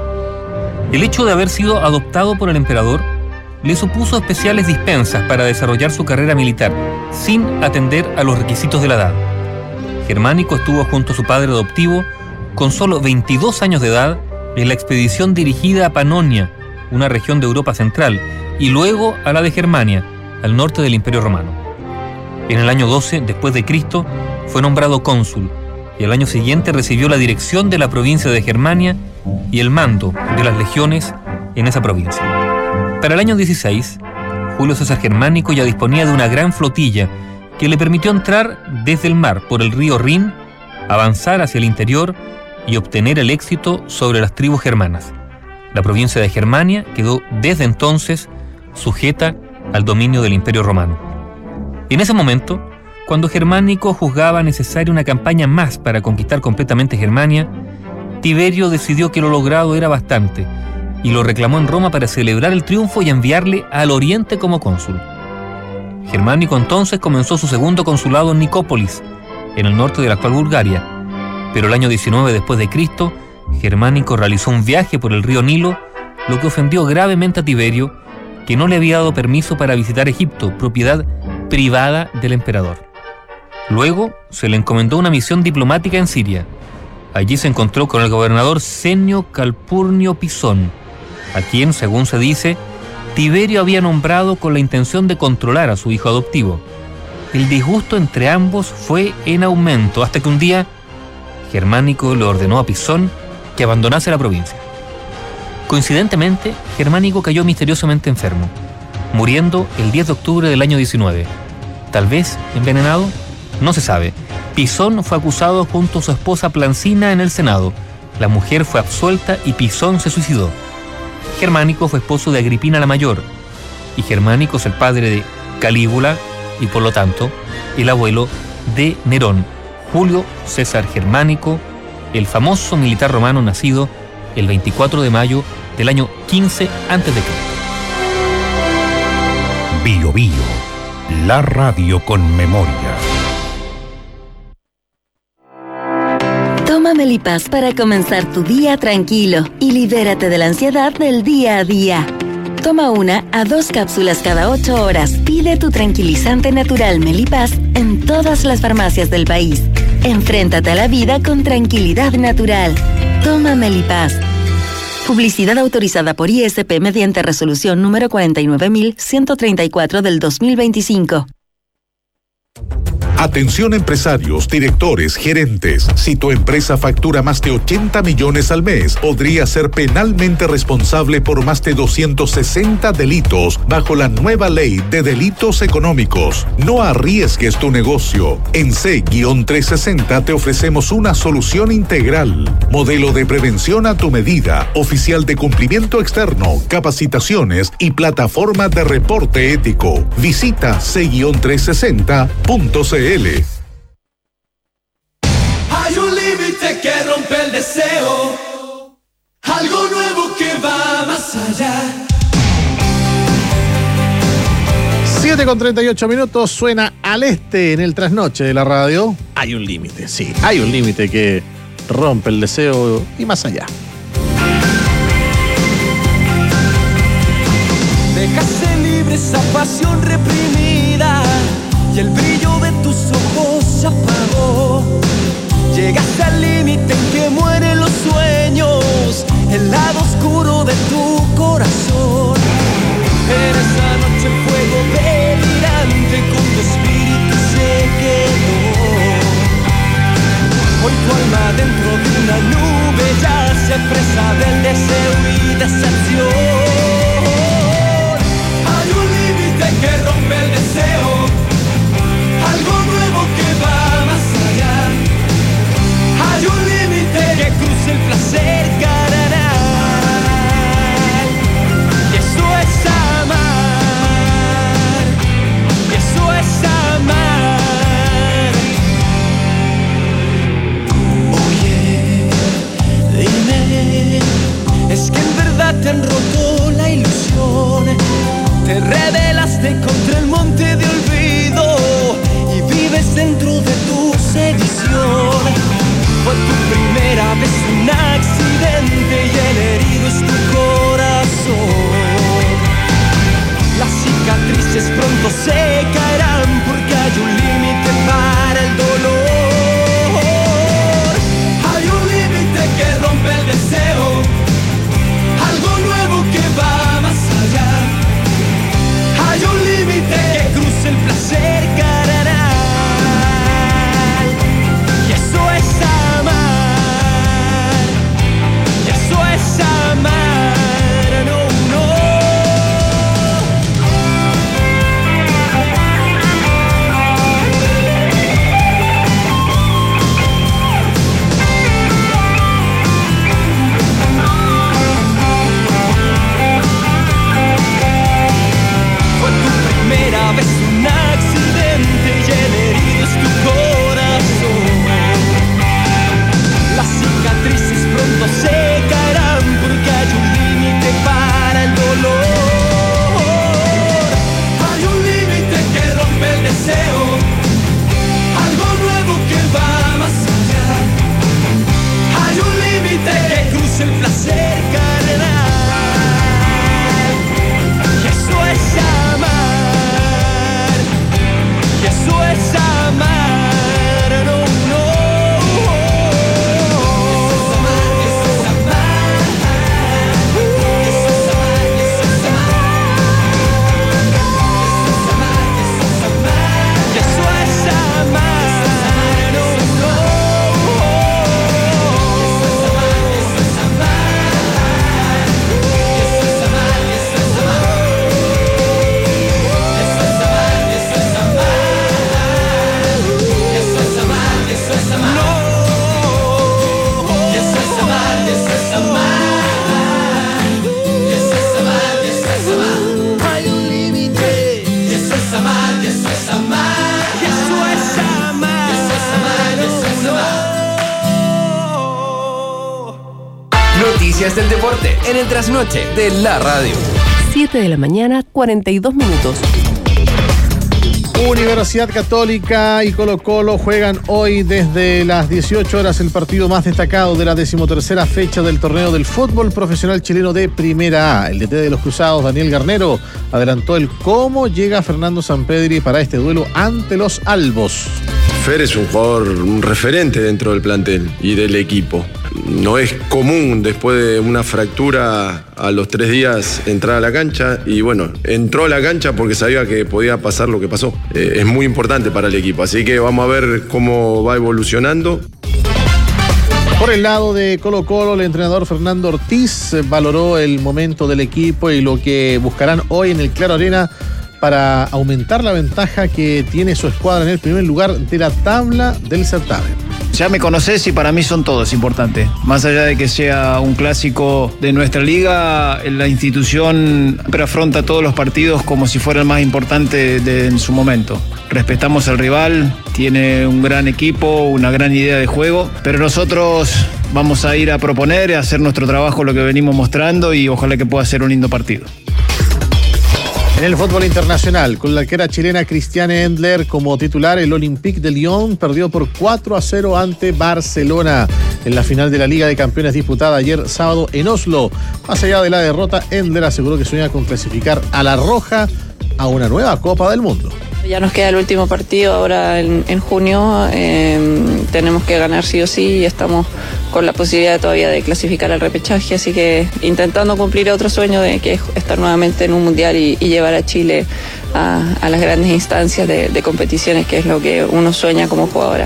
El hecho de haber sido adoptado por el emperador le supuso especiales dispensas para desarrollar su carrera militar, sin atender a los requisitos de la edad. Germánico estuvo junto a su padre adoptivo, con solo veintidós años de edad, en la expedición dirigida a Panonia, una región de Europa Central, y luego a la de Germania, al norte del Imperio Romano. En el año doce después de Cristo fue nombrado cónsul y al año siguiente recibió la dirección de la provincia de Germania y el mando de las legiones en esa provincia. Para el año dieciséis, Julio César Germánico ya disponía de una gran flotilla que le permitió entrar desde el mar por el río Rin, avanzar hacia el interior y obtener el éxito sobre las tribus germanas. La provincia de Germania quedó desde entonces sujeta al dominio del Imperio Romano. En ese momento, cuando Germánico juzgaba necesaria una campaña más para conquistar completamente Germania, Tiberio decidió que lo logrado era bastante y lo reclamó en Roma para celebrar el triunfo y enviarle al oriente como cónsul. Germánico entonces comenzó su segundo consulado en Nicópolis, en el norte de la actual Bulgaria, pero el año diecinueve después de Cristo, Germánico realizó un viaje por el río Nilo, lo que ofendió gravemente a Tiberio, que no le había dado permiso para visitar Egipto, propiedad privada del emperador. Luego se le encomendó una misión diplomática en Siria. Allí se encontró con el gobernador Senio Calpurnio Pisón, a quien, según se dice, Tiberio había nombrado con la intención de controlar a su hijo adoptivo. El disgusto entre ambos fue en aumento, hasta que un día Germánico le ordenó a Pisón que abandonase la provincia. Coincidentemente, Germánico cayó misteriosamente enfermo, muriendo el diez de octubre del año diecinueve. Tal vez envenenado, no se sabe. Pisón fue acusado junto a su esposa Plancina en el Senado. La mujer fue absuelta y Pisón se suicidó. Germánico fue esposo de Agripina la Mayor, y Germánico es el padre de Calígula y por lo tanto el abuelo de Nerón, Julio César Germánico, el famoso militar romano nacido el veinticuatro de mayo del año quince antes de Cristo. Bio Bio, la radio con memoria. Toma Melipaz para comenzar tu día tranquilo y libérate de la ansiedad del día a día. Toma una a dos cápsulas cada ocho horas. Pide tu tranquilizante natural Melipaz en todas las farmacias del país. Enfréntate a la vida con tranquilidad natural. Toma Melipaz. Publicidad autorizada por I S P mediante resolución número cuarenta y nueve mil ciento treinta y cuatro del dos mil veinticinco. Atención empresarios, directores, gerentes. Si tu empresa factura más de ochenta millones al mes, podría ser penalmente responsable por más de doscientos sesenta delitos bajo la nueva ley de delitos económicos. No arriesgues tu negocio. En C trescientos sesenta te ofrecemos una solución integral. Modelo de prevención a tu medida, oficial de cumplimiento externo, capacitaciones y plataforma de reporte ético. Visita C trescientos sesenta punto c l. Hay un límite que rompe el deseo, algo nuevo que va más allá. siete con treinta y ocho minutos, suena Al Este en el trasnoche de la radio. Hay un límite, sí, hay un límite que rompe el deseo y más allá. Dejaste libre esa pasión reprimida y el brillo de tus ojos se apagó. Llegaste al límite en que mueren los sueños, el lado oscuro de tu corazón. En esa noche el fuego delirante con tu espíritu se quedó. Hoy tu alma dentro de una nube ya se expresa del deseo y decepción. Hay un límite que rompe el deseo, algo nuevo que va más allá. Hay un límite que cruza el placer carnal. Y eso es amar, y eso es amar. Oye, dime, es que en verdad te han roto la ilusión. Te rebelaste contra el monte de olvido y vives dentro de tu sedición. Fue tu primera vez un accidente y el herido es tu corazón. Las cicatrices pronto se caerán porque hay un límite para el dolor. Hay un límite que rompe el deseo, algo nuevo que va más allá. Hay un límite que cruza el placer carnal. Y eso es amar, y eso es amar, no, no. Fue tu primera vez un accidente y el herido es tu corazón. Las cicatrices pronto se caerán porque hay un límite para el dolor. Hay un límite que rompe el deseo, algo nuevo que va más allá. Hay un límite que cruza el placer carnal. Y eso es amar, y eso es amar, no, no. Eso es amar, eso es amar, eso es amar, eso es amar, eso es amar, no, no. Eso es amar, eso es amar, eso es amar, eso es amar. Eso es amar, eso es amar. Eso es amar, eso es amar. No. Eso es amar, eso es amar. Eso es amar, eso es amar. Hay un límite. Eso es amar, eso es amar. Eso es amar. Eso es amar, eso es amar. Noticias del deporte en el trasnoche de la radio. siete de la mañana, cuarenta y dos minutos. Universidad Católica y Colo Colo juegan hoy desde las dieciocho horas el partido más destacado de la decimotercera fecha del torneo del fútbol profesional chileno de Primera A. El D T de los Cruzados, Daniel Garnero, adelantó el cómo llega Fernando Sampedri para este duelo ante los albos. Fer es un jugador, un referente dentro del plantel y del equipo. no es común después de una fractura a los tres días entrar a la cancha y bueno, entró a la cancha porque sabía que podía pasar lo que pasó. Eh, es muy importante para el equipo, así que vamos a ver cómo va evolucionando. Por el lado de Colo Colo, el entrenador Fernando Ortiz valoró el momento del equipo y lo que buscarán hoy en el Claro Arena para aumentar la ventaja que tiene su escuadra en el primer lugar de la tabla del certamen. Ya me conocés y para mí son todos importantes. Más allá de que sea un clásico de nuestra liga, la institución siempre afronta todos los partidos como si fuera el más importante de, en su momento. Respetamos al rival, tiene un gran equipo, una gran idea de juego, pero nosotros vamos a ir a proponer, a hacer nuestro trabajo, lo que venimos mostrando y ojalá que pueda ser un lindo partido. En el fútbol internacional, con la arquera chilena Christiane Endler como titular, el Olympique de Lyon perdió por cuatro a cero ante Barcelona en la final de la Liga de Campeones disputada ayer sábado en Oslo. Más allá de la derrota, Endler aseguró que sueña con clasificar a la Roja a una nueva Copa del Mundo. Ya nos queda el último partido ahora en, en junio, eh, tenemos que ganar sí o sí y estamos con la posibilidad todavía de clasificar al repechaje, así que intentando cumplir otro sueño de que es estar nuevamente en un mundial y, y llevar a Chile a, a las grandes instancias de, de competiciones, que es lo que uno sueña como jugadora.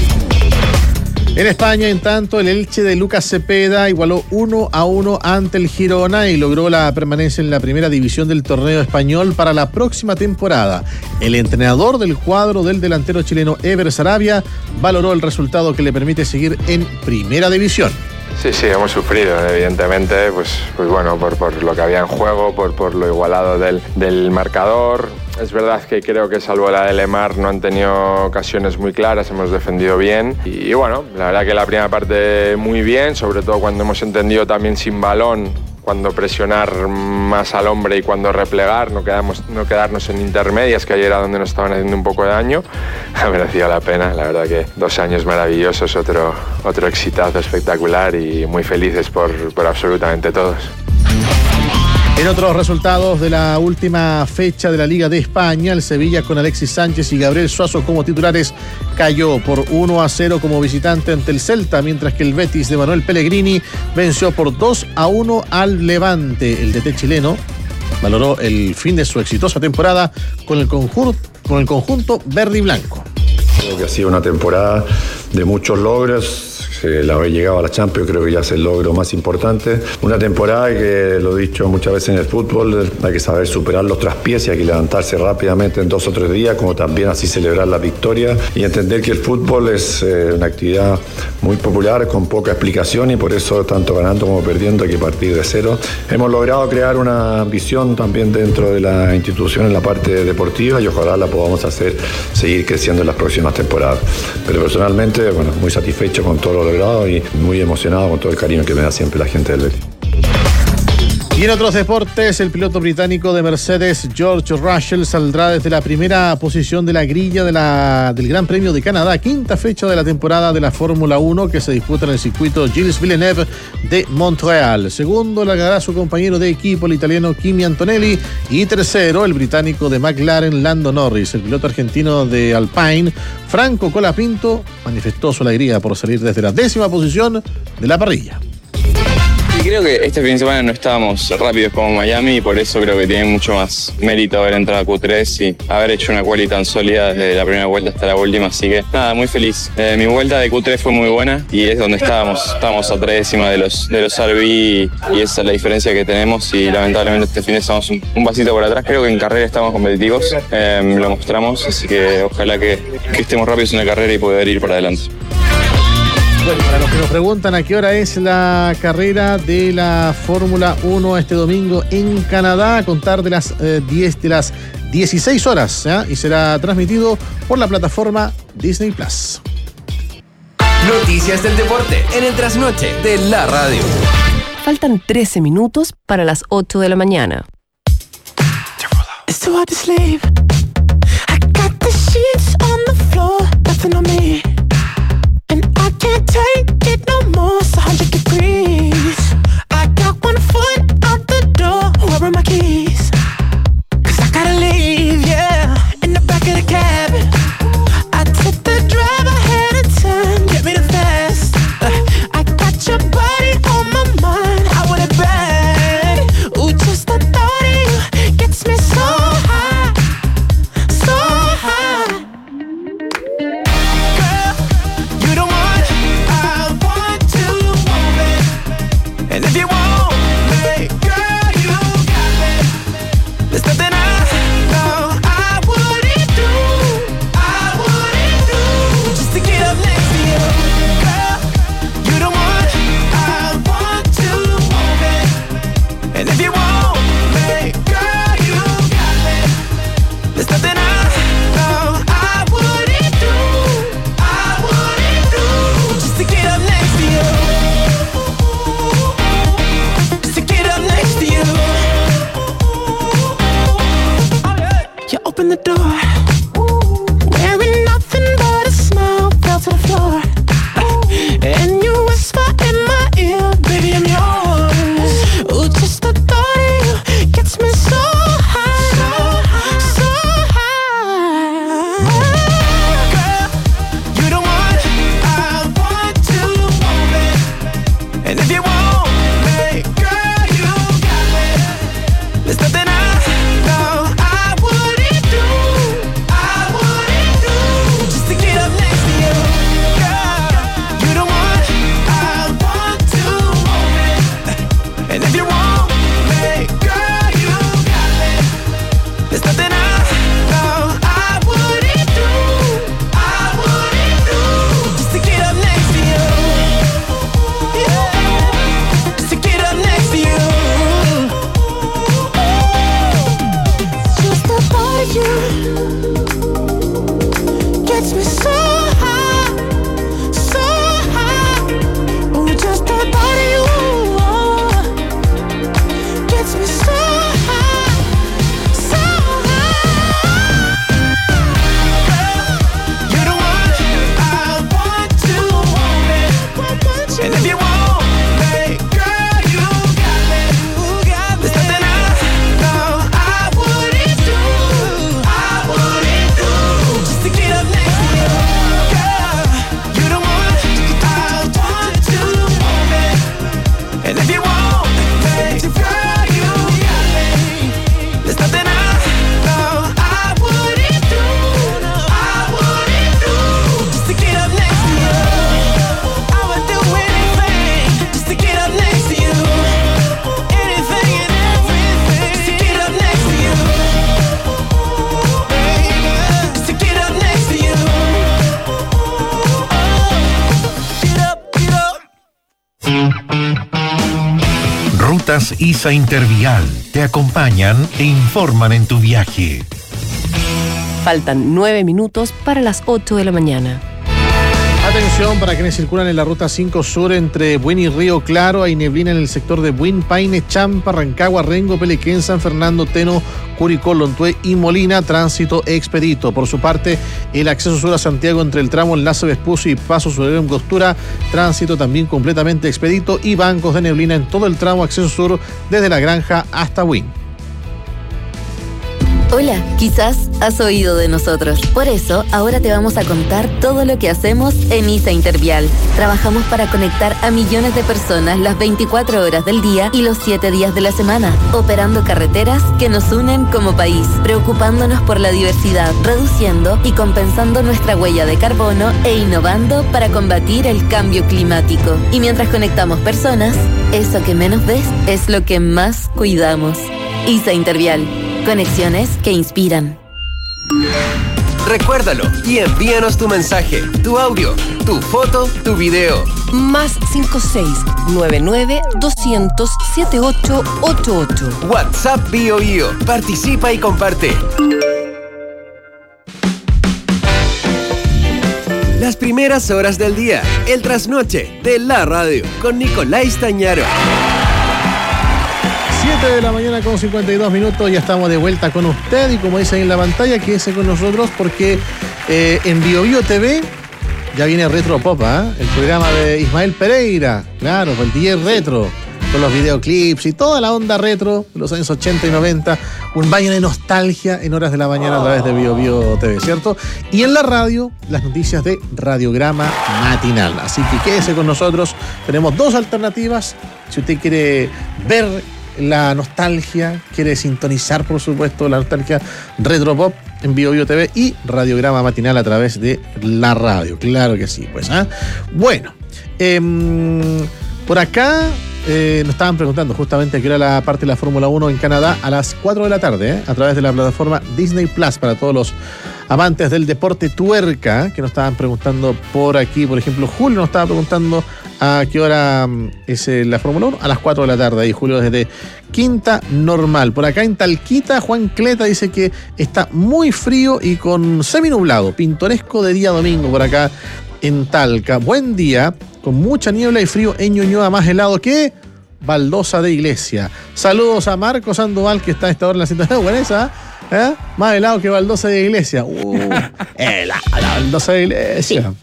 En España, en tanto, el Elche de Lucas Cepeda igualó uno a uno ante el Girona y logró la permanencia en la primera división del torneo español para la próxima temporada. El entrenador del cuadro del delantero chileno Ever Sarabia valoró el resultado que le permite seguir en primera división. Sí, sí, hemos sufrido, evidentemente, pues, pues bueno, por, por lo que había en juego, por, por lo igualado del, del marcador. Es verdad que creo que salvo la de Lemar no han tenido ocasiones muy claras, hemos defendido bien y, y bueno, la verdad que la primera parte muy bien, sobre todo cuando hemos entendido también sin balón, cuando presionar más al hombre y cuando replegar, no, quedamos, no quedarnos en intermedias, que ayer era donde nos estaban haciendo un poco de daño. Ha merecido la pena, la verdad que dos años maravillosos, otro, otro exitazo espectacular y muy felices por, por absolutamente todos. En otros resultados de la última fecha de la Liga de España, el Sevilla con Alexis Sánchez y Gabriel Suazo como titulares cayó por uno a cero como visitante ante el Celta, mientras que el Betis de Manuel Pellegrini venció por dos a uno al Levante. El D T chileno valoró el fin de su exitosa temporada con el conjunto, con el conjunto verde y blanco. Creo que ha sido una temporada de muchos logros. El haber llegado a la Champions creo que ya es el logro más importante. Una temporada que, lo he dicho muchas veces en el fútbol, hay que saber superar los traspiés y hay que levantarse rápidamente en dos o tres días, como también así celebrar la victoria y entender que el fútbol es eh, una actividad muy popular, con poca explicación y por eso tanto ganando como perdiendo hay que partir de cero. Hemos logrado crear una visión también dentro de la institución en la parte deportiva y ojalá la podamos hacer seguir creciendo en las próximas temporadas. Pero personalmente, bueno, muy satisfecho con todo lo y muy emocionado con todo el cariño que me da siempre la gente del Betis. Y en otros deportes, el piloto británico de Mercedes, George Russell, saldrá desde la primera posición de la grilla de la, del Gran Premio de Canadá, quinta fecha de la temporada de la Fórmula uno que se disputa en el circuito Gilles Villeneuve de Montreal. Segundo largará su compañero de equipo, el italiano Kimi Antonelli, y tercero, el británico de McLaren, Lando Norris. El piloto argentino de Alpine, Franco Colapinto, manifestó su alegría por salir desde la décima posición de la parrilla. Y creo que este fin de semana no estábamos rápidos como Miami y por eso creo que tiene mucho más mérito haber entrado a Q tres y haber hecho una quali tan sólida desde la primera vuelta hasta la última, así que nada, muy feliz. Eh, mi vuelta de Q tres fue muy buena y es donde estábamos, estábamos a tres décimas de los, de los R B y, y esa es la diferencia que tenemos y lamentablemente este fin estamos un, un pasito por atrás. Creo que en carrera estamos competitivos, eh, lo mostramos, así que ojalá que, que estemos rápidos en la carrera y poder ir para adelante. Bueno, para los que nos preguntan a qué hora es la carrera de la Fórmula uno este domingo en Canadá, a contar de las eh, diez de las dieciséis horas, ¿eh? Y será transmitido por la plataforma Disney Plus. Noticias del deporte en el trasnoche de la radio. Faltan trece minutos para las ocho de la mañana. It's too hard to sleep. I got the sheets on the floor, nothing on me. And I can't take it no more, it's one hundred degrees. I got one foot out the door, where are my keys? Cause I gotta leave, yeah, in the back of the cab. I took the drive, I had a turn, get me the fast. uh, I got your Rutas ISA Intervial te acompañan e informan en tu viaje. Faltan nueve minutos para las ocho de la mañana. Atención para quienes circulan en la ruta cinco Sur entre Buin y Río Claro. Hay neblina en el sector de Buin, Paine, Champa, Rancagua, Rengo, Pelequén, San Fernando, Teno, Curicó, Lontué y Molina. Tránsito expedito. Por su parte, el acceso sur a Santiago entre el tramo Enlace Vespucio y Paso Sobre Angostura. Tránsito también completamente expedito y bancos de neblina en todo el tramo acceso sur desde La Granja hasta Buin. Hola, quizás has oído de nosotros. Por eso, ahora te vamos a contar todo lo que hacemos en ISA Intervial. Trabajamos para conectar a millones de personas las veinticuatro horas del día y los siete días de la semana, operando carreteras que nos unen como país, preocupándonos por la diversidad, reduciendo y compensando nuestra huella de carbono e innovando para combatir el cambio climático. Y mientras conectamos personas, eso que menos ves es lo que más cuidamos. ISA Intervial. Conexiones que inspiran. Recuérdalo y envíanos tu mensaje, tu audio, tu foto, tu video. Más cinco seis nueve nueve dos cero cero siete ocho ocho ocho. WhatsApp Bio Bio. Participa y comparte. Las primeras horas del día. El trasnoche de la radio con Nicolás Tañaro. siete de la mañana con cincuenta y dos minutos, ya estamos de vuelta con usted y como dice ahí en la pantalla, quédese con nosotros porque eh, en Bio Bio T V ya viene Retro Pop, ¿eh? El programa de Ismael Pereira, claro, el D J Retro, con los videoclips y toda la onda retro de los años ochenta y noventa, un baño de nostalgia en horas de la mañana a través de Bio Bio T V, ¿cierto? Y en la radio, las noticias de Radiograma Matinal, así que quédese con nosotros, tenemos dos alternativas, si usted quiere ver la nostalgia, quiere sintonizar por supuesto la nostalgia Retro Pop en Bio Bio T V y Radiograma Matinal a través de la radio, claro que sí, pues, ¿eh? Bueno, eh, por acá eh, nos estaban preguntando justamente que era la parte de la Fórmula uno en Canadá a las cuatro de la tarde, ¿eh? A través de la plataforma Disney Plus para todos los amantes del deporte tuerca, que nos estaban preguntando por aquí, por ejemplo, Julio nos estaba preguntando a qué hora es la Fórmula uno, a las cuatro de la tarde, y Julio desde Quinta Normal. Por acá en Talquita, Juan Cleta dice que está muy frío y con seminublado, pintoresco de día domingo por acá en Talca. Buen día, con mucha niebla y frío en Ñuñoa, más helado que Baldosa de Iglesia. Saludos a Marco Sandoval, que está a esta hora en la sintonía. Buena esa, ¿eh? Más helado que Baldosa de Iglesia. Uh, helado, la Baldosa de Iglesia.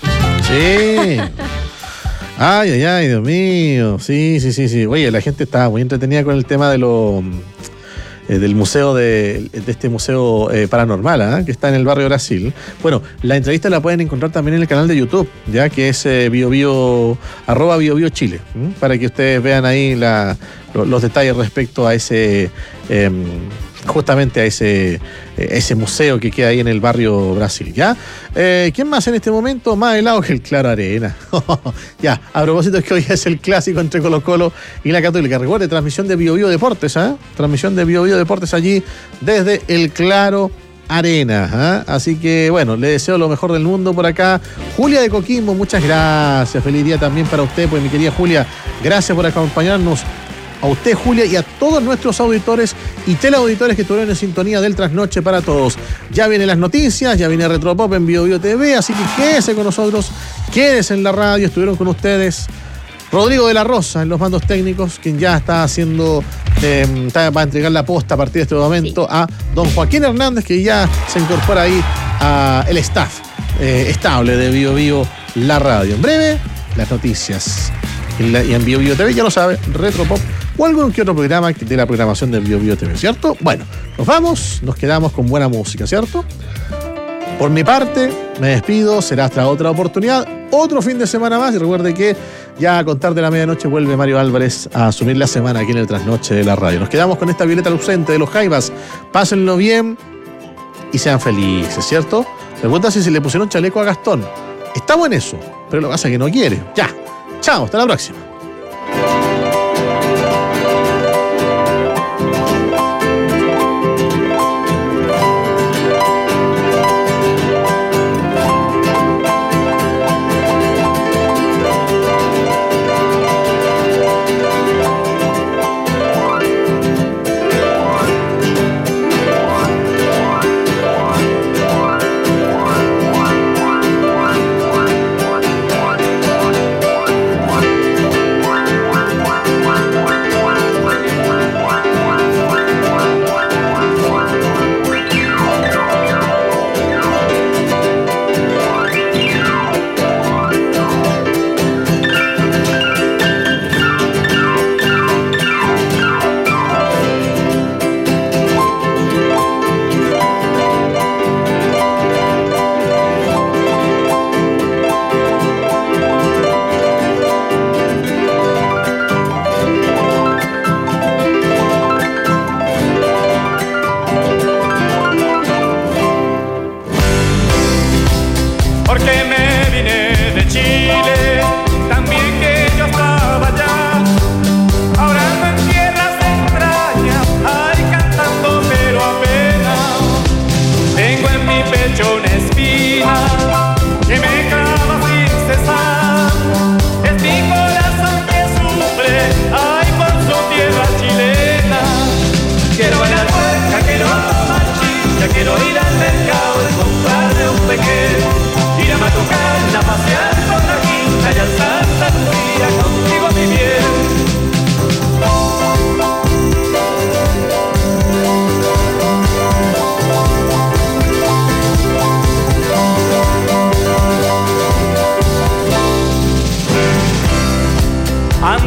Sí. Ay, ay, ay, Dios mío. Sí, sí, sí, sí. Oye, la gente estaba muy entretenida con el tema de lo, eh, del museo, de, de este museo eh, paranormal, ¿eh? Que está en el barrio Brasil. Bueno, la entrevista la pueden encontrar también en el canal de YouTube, ya que es eh, Bio Bio, arroba Bio Bio Chile, ¿m? Para que ustedes vean ahí la, lo, los detalles respecto a ese... Eh, justamente a ese, ese museo que queda ahí en el barrio Brasil, ¿ya? Eh, ¿Quién más en este momento? Más helado que el Claro Arena. Ya, a propósito es que hoy es el clásico entre Colo Colo y la Católica. Recuerde, transmisión de Bio Bio Deportes, ¿eh? Transmisión de Bio Bio Deportes allí desde el Claro Arena, ¿eh? Así que, bueno, le deseo lo mejor del mundo por acá. Julia de Coquimbo, muchas gracias. Feliz día también para usted, pues mi querida Julia. Gracias por acompañarnos. A usted, Julia, y a todos nuestros auditores y teleauditores que estuvieron en sintonía del Trasnoche para Todos. Ya vienen las noticias, ya viene Retropop en Bio Bio T V, así que quédese con nosotros, quédese en la radio, estuvieron con ustedes Rodrigo de la Rosa en los mandos técnicos, quien ya está haciendo, eh, está, va a entregar la posta a partir de este momento a don Joaquín Hernández, que ya se incorpora ahí al staff eh, estable de Bio Bio, la radio. En breve, las noticias. En la, y en Bio Bio T V, ya lo sabe, Retropop o algún que otro programa de la programación de Bio Bio T V, ¿cierto? Bueno, nos vamos, nos quedamos con buena música, ¿cierto? Por mi parte, me despido, será hasta otra oportunidad, otro fin de semana más, y recuerde que ya a contar de la medianoche vuelve Mario Álvarez a asumir la semana aquí en el Trasnoche de la radio. Nos quedamos con esta Violeta Lucente de los Jaivas, pásenlo bien y sean felices, ¿cierto? Pregunta si se le pusieron chaleco a Gastón. Estamos en eso, pero lo que pasa es que no quiere. Ya, chao, hasta la próxima.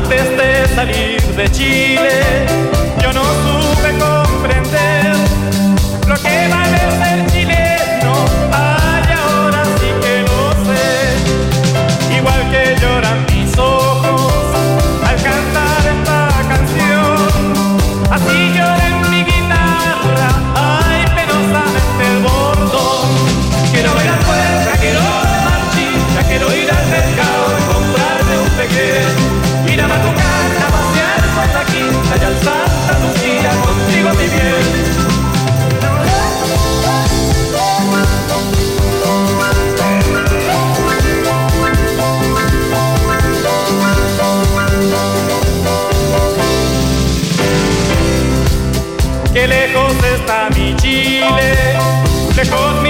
Antes de salir de Chile, yo no supe comprender lo que vale ser chileno. Ay, ahora sí que lo sé. Igual que lloran mis ojos al cantar esta canción, así llora en mi guitarra, ay, penosamente el bordón. Quiero ir a puerta, quiero marchita, quiero ir al mercado y comprarme un pequeño, ir a Matucana, a pasear por la quinta y al Santa Lucía contigo mi bien. Qué lejos está mi Chile, lejos